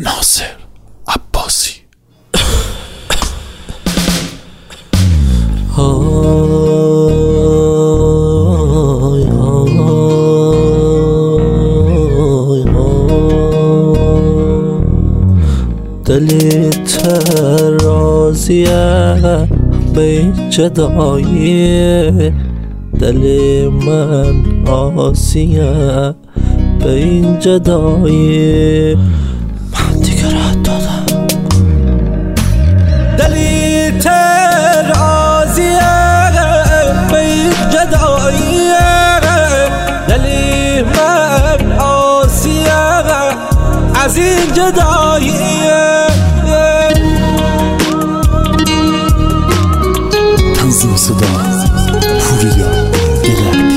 ناصر عباسی. دلی ترازیه به جدایی، دل من آسیه به این جدایی. من دیگه رد دادم. دلی ترازیه به این جدایی، دلی من آسیه از این جدایی. تنظیم صدا پوریا درک.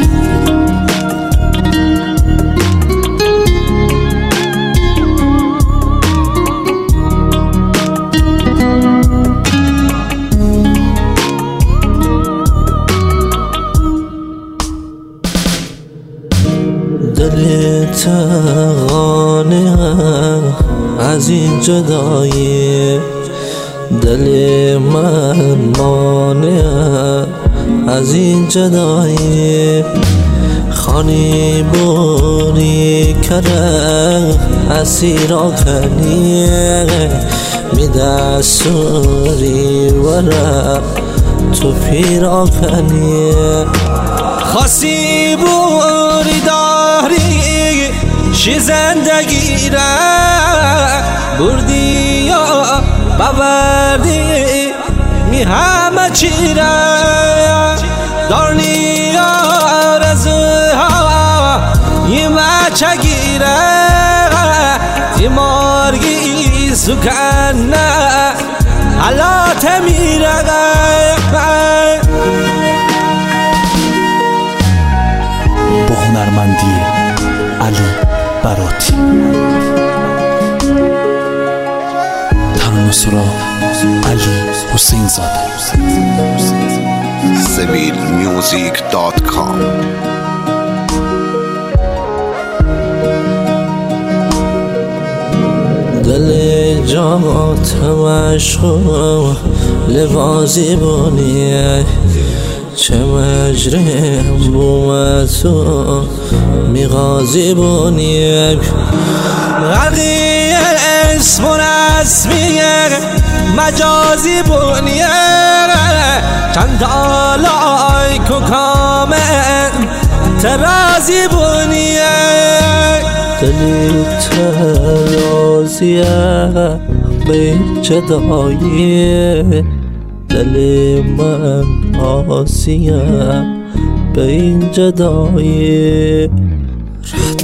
دل تغانه از این جدایی، دل من مانه از این جدایی. خانی بونی کره اسیرا کنی میده سوری وره تو پیرا کنی. خاصی بوری داری شی زندگی را بردی یا ببردی می همه چی را دارنی آرزوها یه بچه گیره تیمارگی سکنه حالات میره. با هنرمندی علی براتی. ترانه‌سرا علی حسین زاده. sevilmusic.com. دل جات مشغول لبازی بونیه چه مجرم بومتو میغازی بونیه. غرقی اسم و رسمیه مجازی بونیه چند آلای که کامل ترازی بونیه. دلی ترازیه به جدایی، دل من آسیه به این جدایی.